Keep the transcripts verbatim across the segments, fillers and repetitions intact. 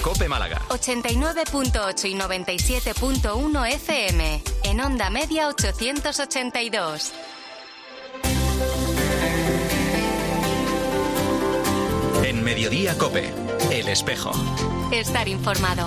COPE Málaga. ochenta y nueve punto ocho y noventa y siete punto uno F M. En onda media ochocientos ochenta y dos. En Mediodía COPE, El Espejo. Estar informado.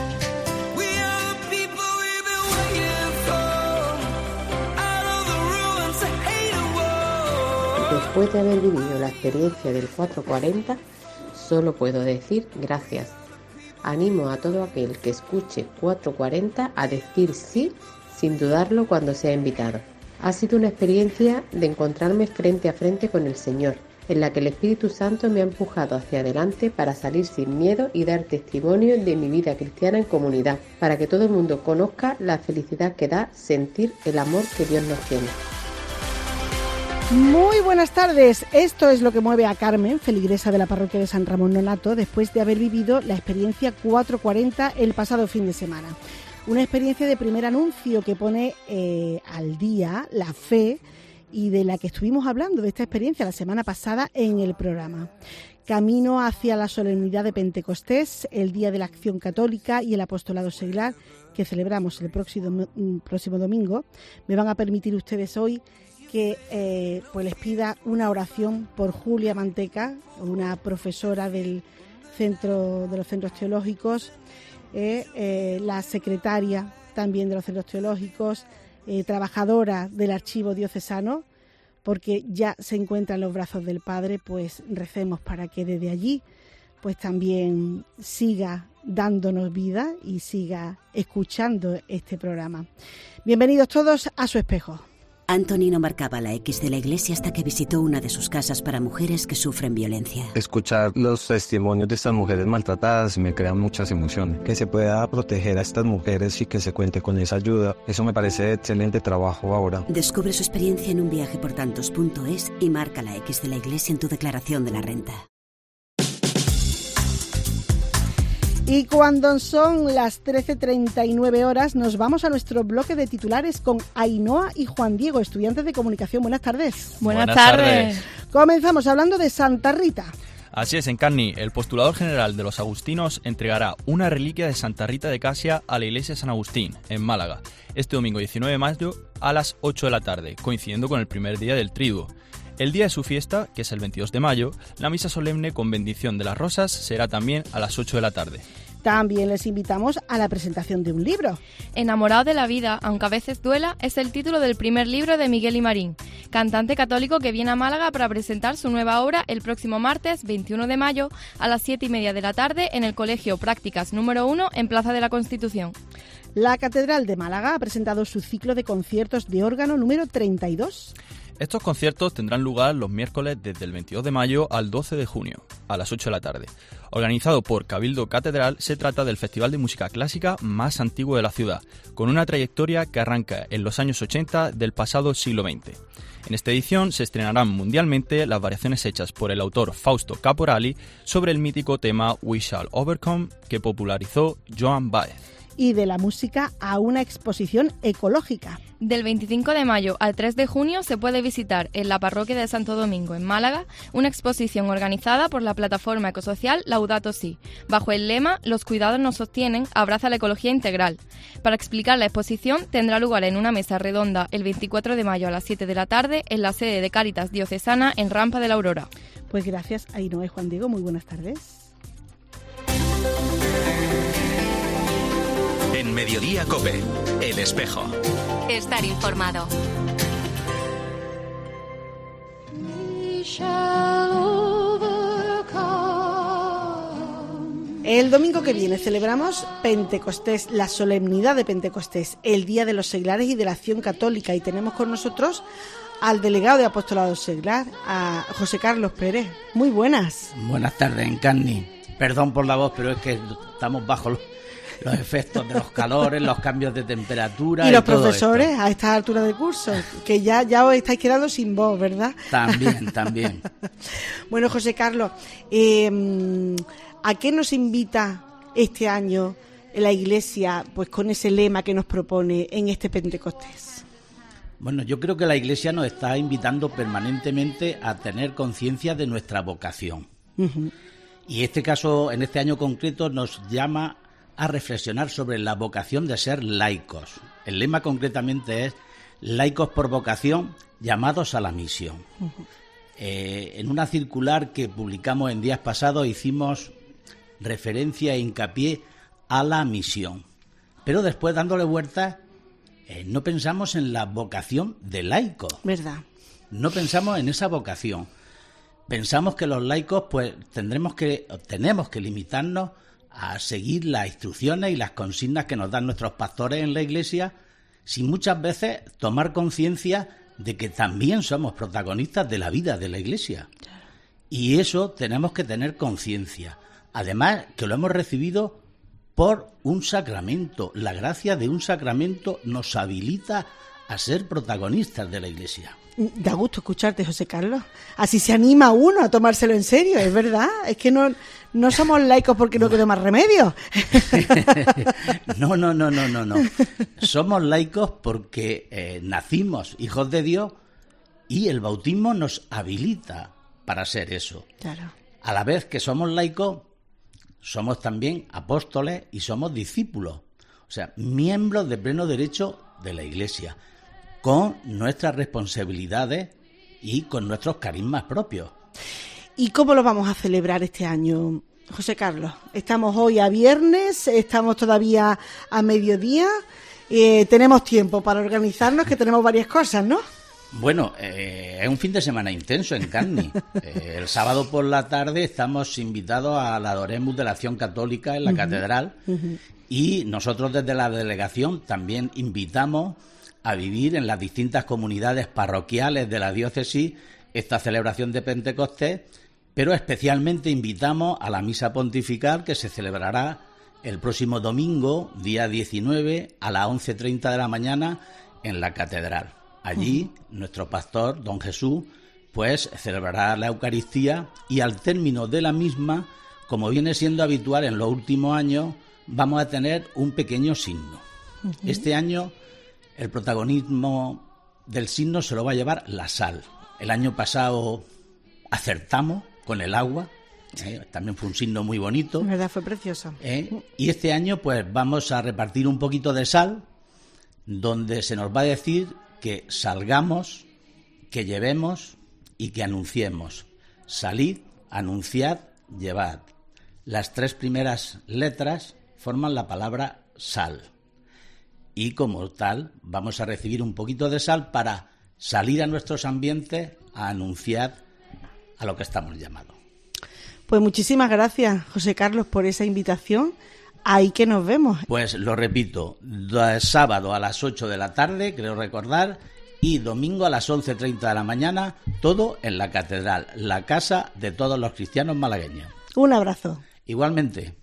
Después de haber vivido la experiencia del cuatro cuarenta, solo puedo decir gracias. Animo a todo aquel que escuche cuatro cuarenta a decir sí sin dudarlo cuando sea invitado. Ha sido una experiencia de encontrarme frente a frente con el Señor, en la que el Espíritu Santo me ha empujado hacia adelante para salir sin miedo y dar testimonio de mi vida cristiana en comunidad, para que todo el mundo conozca la felicidad que da sentir el amor que Dios nos tiene. Muy buenas tardes. Esto es lo que mueve a Carmen, feligresa de la parroquia de San Ramón Nonnato, después de haber vivido la experiencia cuatro cuarenta el pasado fin de semana. Una experiencia de primer anuncio que pone eh, al día la fe y de la que estuvimos hablando de esta experiencia la semana pasada en el programa. Camino hacia la solemnidad de Pentecostés, el Día de la Acción Católica y el Apostolado Seglar, que celebramos el próximo, próximo domingo. Me van a permitir ustedes hoy que eh, pues les pida una oración por Julia Manteca, una profesora del centro de los centros teológicos, eh, eh, la secretaria también de los centros teológicos, eh, trabajadora del archivo diocesano, porque ya se encuentra en los brazos del Padre. Pues recemos para que desde allí pues también siga dándonos vida y siga escuchando este programa. Bienvenidos todos a Su Espejo. Anthony no marcaba la X de la iglesia hasta que visitó una de sus casas para mujeres que sufren violencia. Escuchar los testimonios de estas mujeres maltratadas me crean muchas emociones. Que se pueda proteger a estas mujeres y que se cuente con esa ayuda, eso me parece excelente trabajo ahora. Descubre su experiencia en un viaje por tantos punto es y marca la X de la iglesia en tu declaración de la renta. Y cuando son las trece treinta y nueve horas, nos vamos a nuestro bloque de titulares con Ainhoa y Juan Diego, estudiantes de comunicación. Buenas tardes. Buenas, Buenas tardes. tardes. Comenzamos hablando de Santa Rita. Así es, en Carni, el postulador general de los agustinos entregará una reliquia de Santa Rita de Casia a la iglesia de San Agustín, en Málaga, este domingo diecinueve de mayo a las ocho de la tarde, coincidiendo con el primer día del Triduo. El día de su fiesta, que es el veintidós de mayo, la misa solemne con bendición de las rosas será también a las ocho de la tarde. También les invitamos a la presentación de un libro. Enamorado de la vida, aunque a veces duela, es el título del primer libro de Miguel y Marín, cantante católico que viene a Málaga para presentar su nueva obra el próximo martes veintiuno de mayo a las siete y media de la tarde en el Colegio Prácticas número uno en Plaza de la Constitución. La Catedral de Málaga ha presentado su ciclo de conciertos de órgano número treinta y dos. Estos conciertos tendrán lugar los miércoles desde el veintidós de mayo al doce de junio, a las ocho de la tarde. Organizado por Cabildo Catedral, se trata del festival de música clásica más antiguo de la ciudad, con una trayectoria que arranca en los años ochenta del pasado siglo veinte. En esta edición se estrenarán mundialmente las variaciones hechas por el autor Fausto Caporali sobre el mítico tema We Shall Overcome que popularizó Joan Baez. Y de la música a una exposición ecológica. Del veinticinco de mayo al tres de junio se puede visitar en la parroquia de Santo Domingo, en Málaga, una exposición organizada por la plataforma ecosocial Laudato Si, bajo el lema Los cuidados nos sostienen, abraza la ecología integral. Para explicar la exposición tendrá lugar en una mesa redonda el veinticuatro de mayo a las siete de la tarde en la sede de Cáritas Diocesana en Rampa de la Aurora. Pues gracias, Ainhoa y Juan Diego, muy buenas tardes. En Mediodía COPE, El Espejo. Estar informado. El domingo que viene celebramos Pentecostés, la solemnidad de Pentecostés, el Día de los Seglares y de la Acción Católica, y tenemos con nosotros al delegado de Apostolado Seglar, a José Carlos Pérez. Muy buenas. Buenas tardes, Encarni. Perdón por la voz, pero es que estamos bajo los... los efectos de los calores, los cambios de temperatura. Y, y los todo profesores esto. A esta altura de curso, que ya, ya os estáis quedando sin voz, ¿verdad? También, también. Bueno, José Carlos, eh, ¿a qué nos invita este año la Iglesia, pues con ese lema que nos propone en este Pentecostés? Bueno, yo creo que la Iglesia nos está invitando permanentemente a tener conciencia de nuestra vocación. Uh-huh. Y este caso, en este año concreto, nos llama a reflexionar sobre la vocación de ser laicos. El lema concretamente es laicos por vocación, llamados a la misión. Uh-huh. Eh, en una circular que publicamos en días pasados hicimos referencia e hincapié a la misión. Pero después, dándole vueltas, eh, no pensamos en la vocación de laico. ¿Verdad? No pensamos en esa vocación. Pensamos que los laicos pues tendremos que, tenemos que limitarnos a seguir las instrucciones y las consignas que nos dan nuestros pastores en la Iglesia, sin muchas veces tomar conciencia de que también somos protagonistas de la vida de la Iglesia. Y eso tenemos que tener conciencia. Además, que lo hemos recibido por un sacramento. La gracia de un sacramento nos habilita a ser protagonistas de la Iglesia. Da gusto escucharte, José Carlos. Así se anima uno a tomárselo en serio, es verdad. Es que no, no somos laicos porque no quedó más remedio. No, no, no, no, no, no. Somos laicos porque eh, nacimos hijos de Dios y el bautismo nos habilita para ser eso. Claro. A la vez que somos laicos, somos también apóstoles y somos discípulos. O sea, miembros de pleno derecho de la Iglesia, con nuestras responsabilidades y con nuestros carismas propios. ¿Y cómo lo vamos a celebrar este año, José Carlos? Estamos hoy a viernes, estamos todavía a mediodía, eh, tenemos tiempo para organizarnos, que tenemos varias cosas, ¿no? Bueno, eh, es un fin de semana intenso en Carni. Eh, el sábado por la tarde estamos invitados a la Adoremus de la Acción Católica en la uh-huh. Catedral uh-huh. y nosotros desde la delegación también invitamos a vivir en las distintas comunidades parroquiales de la diócesis esta celebración de Pentecostés, pero especialmente invitamos a la misa pontifical que se celebrará el próximo domingo, día diecinueve, a las once treinta de la mañana en la catedral. Allí, uh-huh. nuestro pastor, don Jesús, pues celebrará la Eucaristía y al término de la misma, como viene siendo habitual en los últimos años, vamos a tener un pequeño signo. Uh-huh. Este año el protagonismo del signo se lo va a llevar la sal. El año pasado acertamos con el agua, ¿eh? También fue un signo muy bonito. La verdad, fue precioso. ¿Eh? Y este año pues vamos a repartir un poquito de sal, donde se nos va a decir que salgamos, que llevemos y que anunciemos. Salid, anunciad, llevad. Las tres primeras letras forman la palabra sal. Y como tal, vamos a recibir un poquito de sal para salir a nuestros ambientes a anunciar a lo que estamos llamados. Pues muchísimas gracias, José Carlos, por esa invitación. Ahí que nos vemos. Pues lo repito, sábado a las ocho de la tarde, creo recordar, y domingo a las once treinta de la mañana, todo en la catedral, la casa de todos los cristianos malagueños. Un abrazo. Igualmente.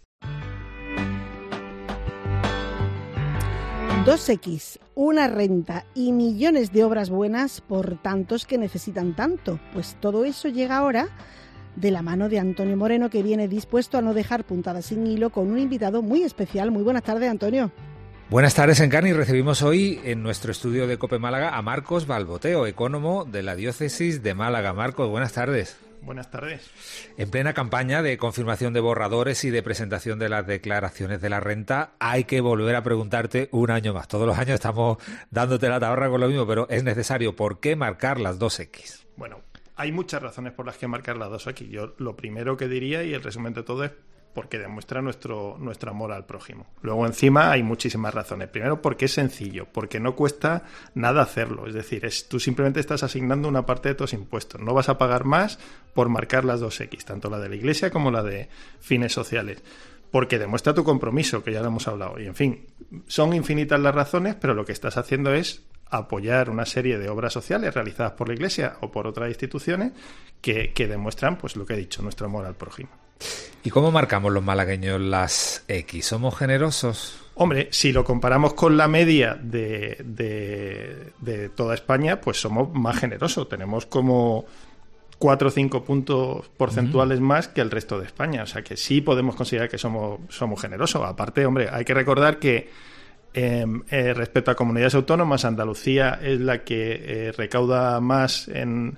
dos equis, una renta y millones de obras buenas por tantos que necesitan tanto. Pues todo eso llega ahora de la mano de Antonio Moreno, que viene dispuesto a no dejar puntadas sin hilo con un invitado muy especial. Muy buenas tardes, Antonio. Buenas tardes, Encarni. Recibimos hoy en nuestro estudio de COPE Málaga a Marcos Balboteo, ecónomo de la diócesis de Málaga. Marcos, buenas tardes. Buenas tardes. En plena campaña de confirmación de borradores y de presentación de las declaraciones de la renta, hay que volver a preguntarte un año más. Todos los años estamos dándote la tabarra con lo mismo, pero es necesario. ¿Por qué marcar las dos equis? Bueno, hay muchas razones por las que marcar las dos equis. Yo lo primero que diría, y el resumen de todo, es porque demuestra nuestro, nuestro amor al prójimo. Luego, encima, hay muchísimas razones. Primero, porque es sencillo, porque no cuesta nada hacerlo. Es decir, es, tú simplemente estás asignando una parte de tus impuestos. No vas a pagar más por marcar las dos equis, tanto la de la Iglesia como la de fines sociales. Porque demuestra tu compromiso, que ya lo hemos hablado. Y, en fin, son infinitas las razones, pero lo que estás haciendo es apoyar una serie de obras sociales realizadas por la Iglesia o por otras instituciones que, que demuestran, pues lo que he dicho, nuestro amor al prójimo. ¿Y cómo marcamos los malagueños las equis? ¿Somos generosos? Hombre, si lo comparamos con la media de, de, de toda España, pues somos más generosos. Tenemos como cuatro o cinco puntos porcentuales uh-huh. más que el resto de España. O sea que sí podemos considerar que somos, somos generosos. Aparte, hombre, hay que recordar que eh, eh, respecto a comunidades autónomas, Andalucía es la que eh, recauda más en...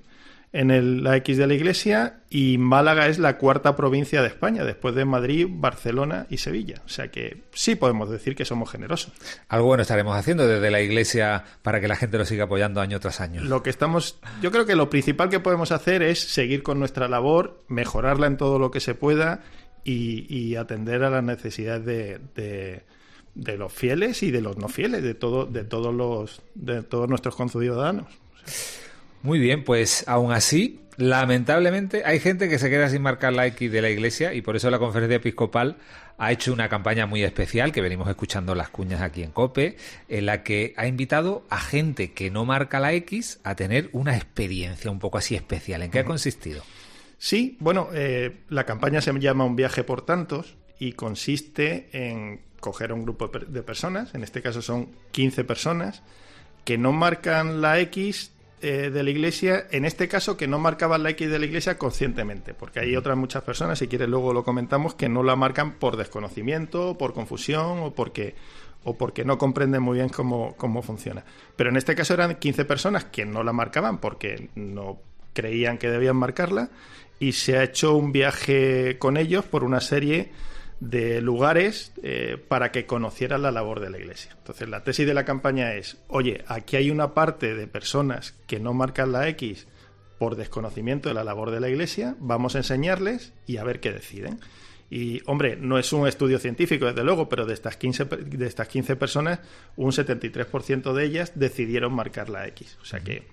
en el, la X de la Iglesia, y Málaga es la cuarta provincia de España, después de Madrid, Barcelona y Sevilla. O sea que sí podemos decir que somos generosos. Algo bueno estaremos haciendo desde la Iglesia para que la gente lo siga apoyando año tras año. Lo que estamos, yo creo que lo principal que podemos hacer es seguir con nuestra labor, mejorarla en todo lo que se pueda y, y atender a las necesidades de, de, de los fieles y de los no fieles, de todo, de todos los, de todos nuestros conciudadanos. O sea, muy bien, pues aún así, lamentablemente, hay gente que se queda sin marcar la X de la Iglesia y por eso la Conferencia Episcopal ha hecho una campaña muy especial, que venimos escuchando las cuñas aquí en COPE, en la que ha invitado a gente que no marca la X a tener una experiencia un poco así especial. ¿En qué ha consistido? Sí, bueno, eh, la campaña se llama Un viaje por tantos y consiste en coger a un grupo de personas, en este caso son quince personas, que no marcan la X de la Iglesia, en este caso que no marcaban la X de la Iglesia conscientemente, porque hay otras muchas personas, si quieres luego lo comentamos, que no la marcan por desconocimiento, por confusión o porque o porque no comprenden muy bien cómo, cómo funciona. Pero en este caso eran quince personas que no la marcaban porque no creían que debían marcarla, y se ha hecho un viaje con ellos por una serie de lugares eh, para que conocieran la labor de la Iglesia. Entonces, la tesis de la campaña es, oye, aquí hay una parte de personas que no marcan la X por desconocimiento de la labor de la Iglesia, vamos a enseñarles y a ver qué deciden. Y, hombre, no es un estudio científico, desde luego, pero de estas quince, de estas quince personas, un setenta y tres por ciento de ellas decidieron marcar la X. O sea que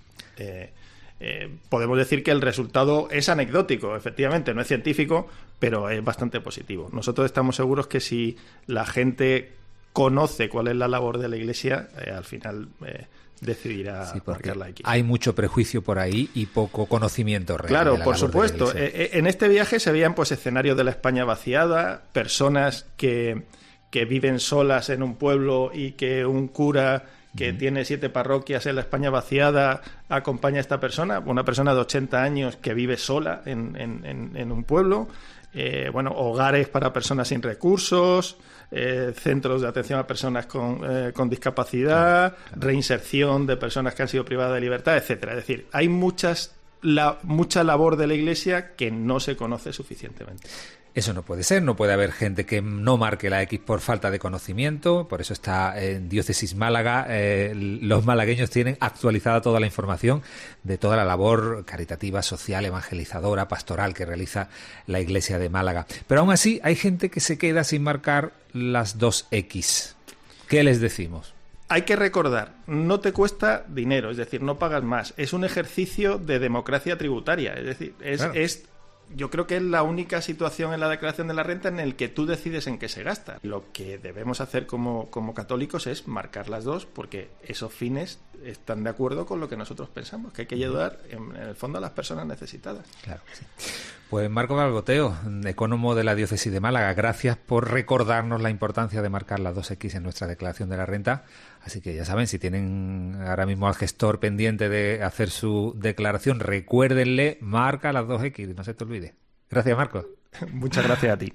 eh, eh, podemos decir que el resultado es anecdótico, efectivamente, no es científico, pero es bastante positivo. Nosotros estamos seguros que si la gente conoce cuál es la labor de la Iglesia, eh, al final eh, decidirá sí, marcar la X. Hay mucho prejuicio por ahí y poco conocimiento real. Claro, de la por labor supuesto. de la Iglesia. Eh, en este viaje se veían pues escenarios de la España vaciada, personas que, que viven solas en un pueblo y que un cura que uh-huh. tiene siete parroquias en la España vaciada acompaña a esta persona, una persona de ochenta años que vive sola en, en, en, en un pueblo. Eh, bueno, hogares para personas sin recursos, eh, centros de atención a personas con, eh, con discapacidad, claro, claro. reinserción de personas que han sido privadas de libertad, etcétera. Es decir, hay muchas la, mucha labor de la Iglesia que no se conoce suficientemente. Eso no puede ser, no puede haber gente que no marque la X por falta de conocimiento, por eso está en Diócesis Málaga, eh, los malagueños tienen actualizada toda la información de toda la labor caritativa, social, evangelizadora, pastoral que realiza la Iglesia de Málaga. Pero aún así hay gente que se queda sin marcar las dos X. ¿Qué les decimos? Hay que recordar, no te cuesta dinero, es decir, no pagas más. Es un ejercicio de democracia tributaria, es decir, es... Claro. es Yo creo que es la única situación en la declaración de la renta en el que tú decides en qué se gasta. Lo que debemos hacer como, como católicos es marcar las dos, porque esos fines están de acuerdo con lo que nosotros pensamos, que hay que ayudar en, en el fondo a las personas necesitadas. Claro que sí. Pues Marco Balgoteo, ecónomo de la Diócesis de Málaga, gracias por recordarnos la importancia de marcar las dos X en nuestra declaración de la renta. Así que ya saben, si tienen ahora mismo al gestor pendiente de hacer su declaración, recuérdenle, marca las dos X, no se te olvide. Gracias, Marco. Muchas gracias a ti.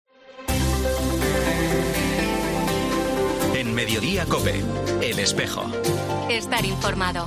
En Mediodía COPE, El Espejo. Estar informado.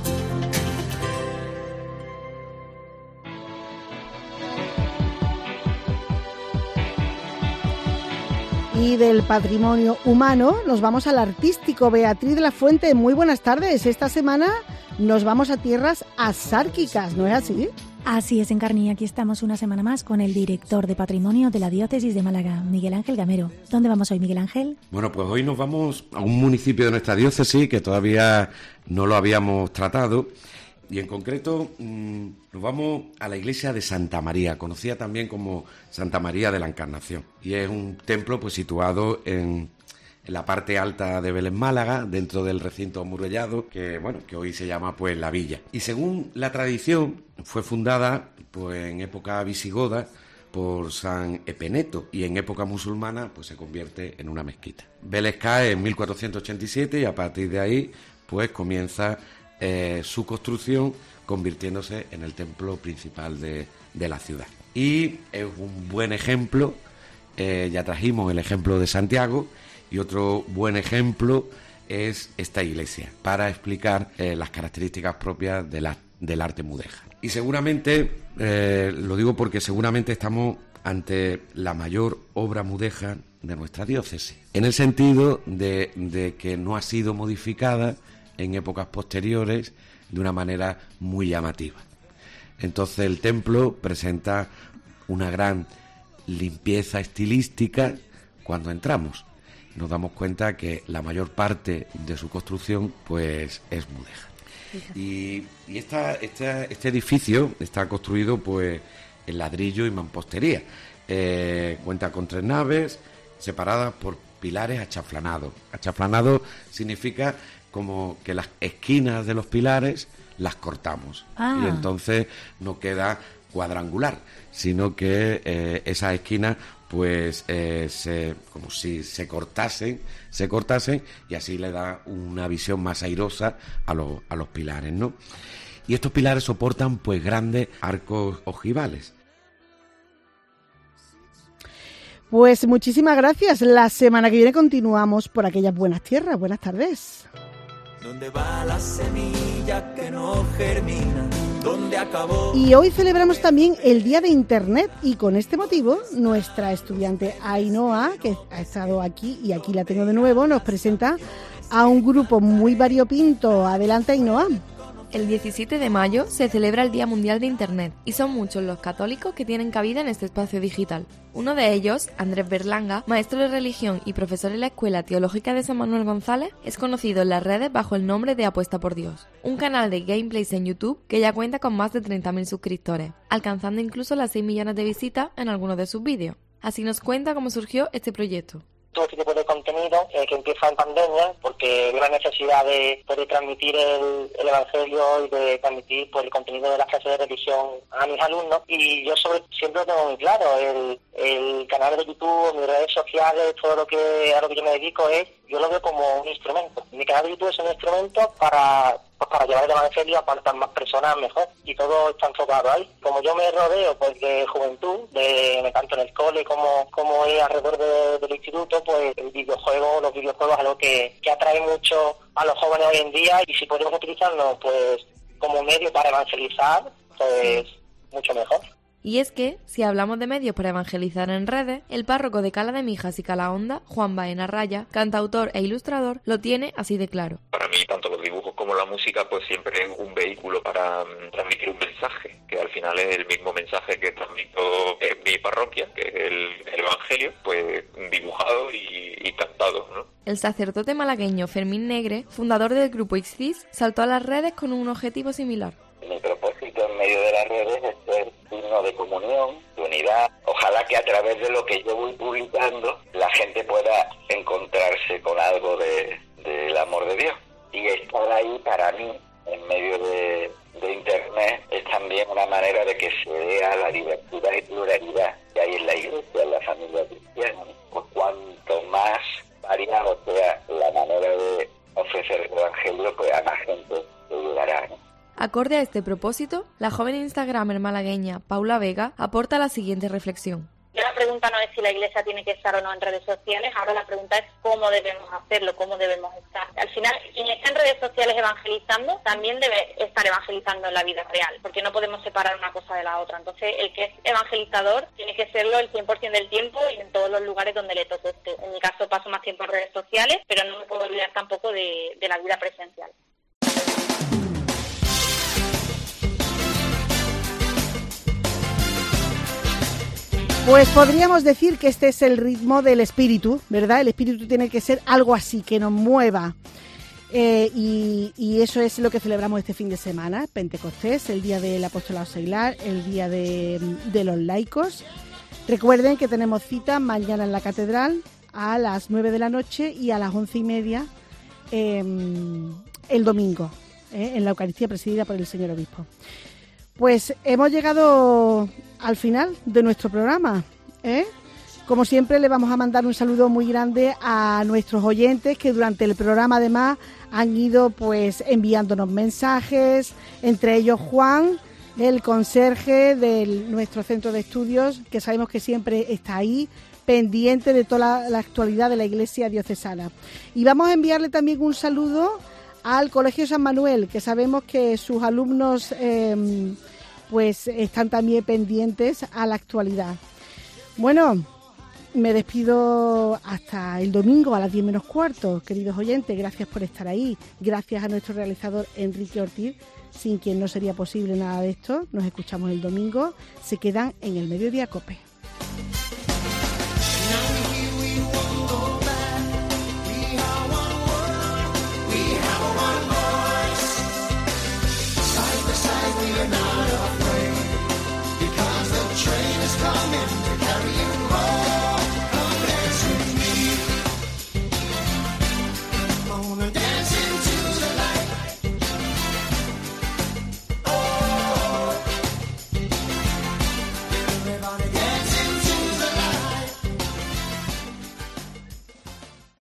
Y del patrimonio humano nos vamos al artístico. Beatriz de la Fuente, muy buenas tardes. Esta semana nos vamos a tierras asárquicas, ¿no es así? Así es, Encarni. Aquí estamos una semana más con el director de Patrimonio de la Diócesis de Málaga, Miguel Ángel Gamero. ¿Dónde vamos hoy, Miguel Ángel? Bueno, pues hoy nos vamos a un municipio de nuestra diócesis que todavía no lo habíamos tratado. Y en concreto mmm, nos vamos a la iglesia de Santa María, conocida también como Santa María de la Encarnación. Y es un templo pues situado en, en la parte alta de Belén, Málaga, dentro del recinto amurallado, que bueno, que hoy se llama pues la Villa. Y según la tradición, fue fundada pues en época visigoda por San Epeneto, y en época musulmana pues se convierte en una mezquita. Vélez cae en mil cuatrocientos ochenta y siete y a partir de ahí pues comienza Eh, su construcción, convirtiéndose en el templo principal de, de la ciudad. Y es un buen ejemplo, eh, ya trajimos el ejemplo de Santiago, y otro buen ejemplo es esta iglesia, para explicar eh, las características propias de las del arte mudéjar. Y seguramente, eh, lo digo porque seguramente estamos ante la mayor obra mudéjar de nuestra diócesis, en el sentido de, de que no ha sido modificada en épocas posteriores de una manera muy llamativa. Entonces el templo presenta una gran limpieza estilística cuando entramos. Nos damos cuenta que la mayor parte de su construcción pues es mudéjar. Y, y esta, esta, este edificio está construido pues en ladrillo y mampostería. Eh, cuenta con tres naves separadas por pilares achaflanados. Achaflanado significa como que las esquinas de los pilares las cortamos. Ah. Y entonces no queda cuadrangular, sino que eh, esas esquinas pues eh, se, como si se cortasen, se cortasen y así le da una visión más airosa a los, a los pilares, ¿no? Y estos pilares soportan pues grandes arcos ojivales. Pues muchísimas gracias. La semana que viene continuamos por aquellas buenas tierras. Buenas tardes. ¿Dónde va la semilla que no germina? ¿Dónde acabó? Y hoy celebramos también el Día de Internet y con este motivo nuestra estudiante Ainhoa, que ha estado aquí y aquí la tengo de nuevo, nos presenta a un grupo muy variopinto. Adelante, Ainhoa. El diecisiete de mayo se celebra el Día Mundial de Internet y son muchos los católicos que tienen cabida en este espacio digital. Uno de ellos, Andrés Berlanga, maestro de religión y profesor en la Escuela Teológica de San Manuel González, es conocido en las redes bajo el nombre de Apuesta por Dios, un canal de gameplays en YouTube que ya cuenta con más de treinta mil suscriptores, alcanzando incluso las seis millones de visitas en algunos de sus vídeos. Así nos cuenta cómo surgió este proyecto. Todo este tipo de contenido eh, que empieza en pandemia, porque veo la necesidad de poder transmitir el, el Evangelio y de transmitir pues, el contenido de las clases de religión a mis alumnos. Y yo sobre siempre lo tengo muy claro, el, el canal de YouTube, mis redes sociales, todo lo que a lo que yo me dedico es, yo lo veo como un instrumento. Mi canal de YouTube es un instrumento para... pues para llevar el Evangelio a cuantas más personas mejor, y todo está enfocado ahí. Como yo me rodeo pues de juventud, de tanto en el cole como, como es alrededor de, del instituto, pues el videojuego, los videojuegos es algo que, que atrae mucho a los jóvenes hoy en día, y si podemos utilizarlo pues como medio para evangelizar, pues mucho mejor. Y es que, si hablamos de medios para evangelizar en redes, el párroco de Cala de Mijas y Calahonda, Juan Baena Raya, cantautor e ilustrador, lo tiene así de claro. Para mí, tanto los dibujos como la música, pues siempre es un vehículo para um, transmitir un mensaje, que al final es el mismo mensaje que transmito en mi parroquia, que es el, el Evangelio, pues dibujado y, y cantado, ¿no? El sacerdote malagueño Fermín Negre, fundador del grupo X C I S, saltó a las redes con un objetivo similar. Mi propósito en medio de las redes es ser signo de comunión, de unidad. Ojalá que a través de lo que yo voy publicando la gente pueda encontrarse con algo de, del amor de Dios. Y estar ahí para mí, en medio de, de Internet, es también una manera de que se vea la diversidad y pluralidad que hay en la Iglesia, en la familia cristiana. Pues cuanto más variado sea la manera de ofrecer el Evangelio, pues a más gente se llegará, ¿no? Acorde a este propósito, la joven instagramer malagueña Paula Vega aporta la siguiente reflexión. Ya la pregunta no es si la Iglesia tiene que estar o no en redes sociales, ahora la pregunta es cómo debemos hacerlo, cómo debemos estar. Al final, quien está en redes sociales evangelizando, también debe estar evangelizando en la vida real, porque no podemos separar una cosa de la otra. Entonces, el que es evangelizador tiene que serlo el cien por ciento del tiempo y en todos los lugares donde le toque. En mi caso paso más tiempo en redes sociales, pero no me puedo olvidar tampoco de, de la vida presencial. Pues podríamos decir que este es el ritmo del espíritu, ¿verdad? El espíritu tiene que ser algo así, que nos mueva. Eh, y, y eso es lo que celebramos este fin de semana, Pentecostés, el día del apostolado seglar, el día de, de los laicos. Recuerden que tenemos cita mañana en la catedral a las nueve de la noche y a las once y media eh, el domingo, eh, en la Eucaristía presidida por el señor obispo. Pues hemos llegado al final de nuestro programa, ¿eh? Como siempre, le vamos a mandar un saludo muy grande a nuestros oyentes que durante el programa además han ido pues enviándonos mensajes, entre ellos Juan, el conserje de nuestro centro de estudios, que sabemos que siempre está ahí, pendiente de toda la, la actualidad de la Iglesia diocesana. Y vamos a enviarle también un saludo al Colegio San Manuel, que sabemos que sus alumnos eh, pues están también pendientes a la actualidad. Bueno, me despido hasta el domingo a las diez menos cuarto, queridos oyentes. Gracias por estar ahí. Gracias a nuestro realizador Enrique Ortiz, sin quien no sería posible nada de esto. Nos escuchamos el domingo. Se quedan en el Mediodía COPE.